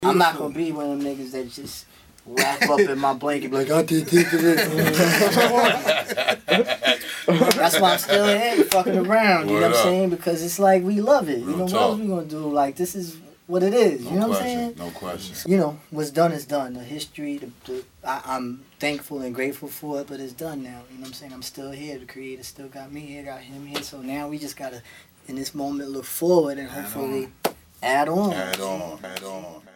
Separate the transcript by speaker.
Speaker 1: I'm not gonna be one of them niggas that just wrap up in my blanket and be like, I did this. That's why I'm still here fucking around, you know what I'm saying? Because it's like we love it. You know, what else we gonna do? Like, this is what it is, you know what I'm saying?
Speaker 2: No question.
Speaker 1: You know, what's done is done. The history, I'm thankful and grateful for it, but it's done now. You know what I'm saying? I'm still here. The creator still got me here, got him here. So now we just gotta, in this moment, look forward and hopefully add on.
Speaker 2: Add on.